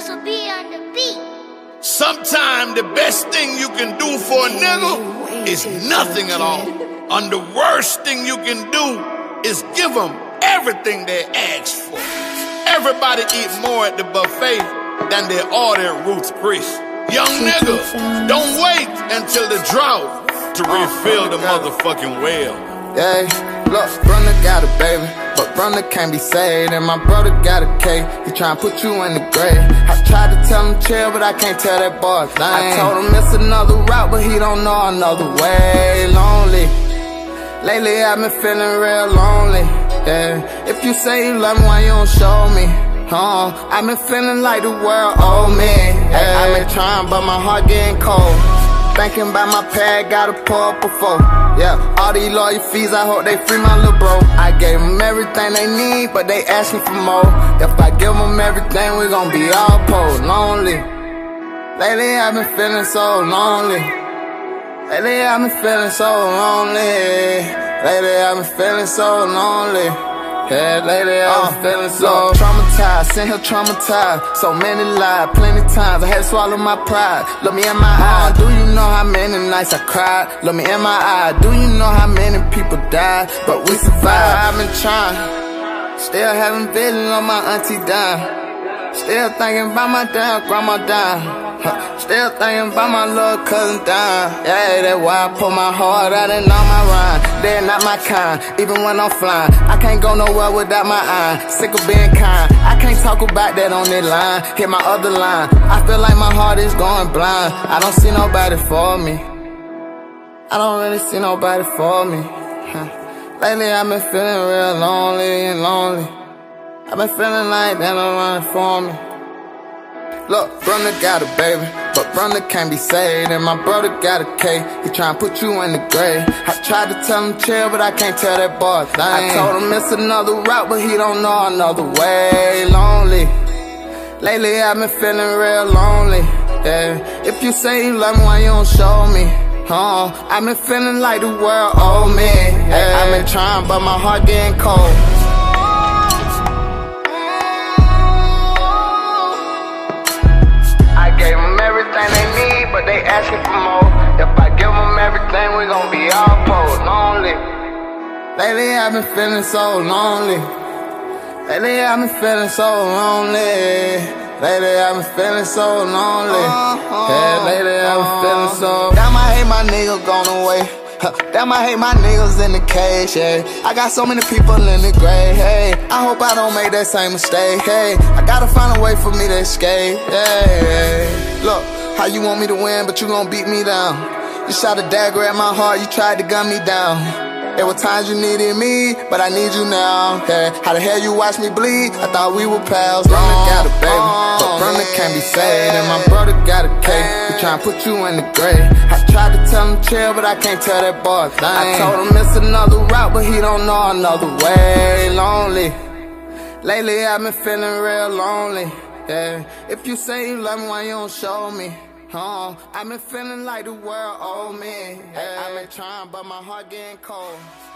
This'll be on the beat. Sometimes the best thing you can do for a nigga is nothing at all. And the worst thing you can do is give them everything they ask for. Everybody eat more at the buffet than they order at Ruth's Chris. Young nigga, don't wait until the drought to refill the motherfucking well. Yeah, look, brother got a baby, but brother can't be saved. And my brother got a K, he tryna put you in the grave. I tried to tell him chill, but I can't tell that boy a thing. I told him it's another route, but he don't know another way. Lonely, lately I've been feeling real lonely. Yeah, if you say you love me, why you don't show me? I've been feeling like the world owe me. Yeah, I've been trying, but my heart getting cold. Thinking about my pad, gotta pour up before. Yeah, all these lawyer fees, I hope they free my little bro. I gave them everything they need, but they asking for more. If I give them everything, we gon' be all poor. Lonely, lately I've been feeling so lonely. Lately I've been feeling so lonely. Lately I've been feeling so lonely. Yeah, lately I've been feeling so traumatized, sent here traumatized. So many lies, plenty times I had to swallow my pride. Look me in my eye, do you know how many nights I cried? Look me in my eye, do you know how many people died? But we survived. I've been trying, still having visions on my auntie dying. Still thinking about my damn grandma dying. Still thinking about my little cousin dying. Yeah, that's why I put my heart out and all my rhyme. They're not my kind, even when I'm flying. I can't go nowhere without my eye. Sick of being kind, I can't talk about that on that line. Hit my other line, I feel like my heart is going blind. I don't see nobody for me, I don't really see nobody for me. Lately I've been feeling real lonely and lonely. I've been feeling like they don't run for me. Look, brother got a baby, but brother can't be saved. And my brother got a K, he tryna put you in the grave. I tried to tell him chill, but I can't tell that boy a thing. I told him it's another route, but he don't know another way. Lonely, lately I've been feeling real lonely. Yeah, if you say you love me, why you don't show me? I've been feeling like the world owe me. Yeah, I've been trying, but my heart getting cold. I gave them everything they need, but they asking for more. If I give them everything, we gon' be all poor. Lonely, lately I've been feeling so lonely. Lately I've been feeling so lonely. Lately I've been feeling so lonely. Yeah, lately I've been feeling so. Damn, I hate my niggas gone away. Damn, I hate my niggas in the cage, yeah. I got so many people in the grave, hey. I hope I don't make that same mistake, hey. I gotta find a way for me to escape, hey. Look, how you want me to win, but you gon' beat me down. You shot a dagger at my heart, you tried to gun me down. There were times you needed me, but I need you now, yeah. How the hell you watch me bleed? I thought we were pals. Brother got a baby, but brother can't be saved. And my brother got a K, he tryna put you in the grave. I tried to tell him chill, but I can't tell that boy a thing. I told him it's another route, but he don't know another way. Lonely, lately I've been feeling real lonely. Yeah, if you say you love me, why you don't show me? I've been feeling like the world owe me. Yeah, I've been trying, but my heart getting cold.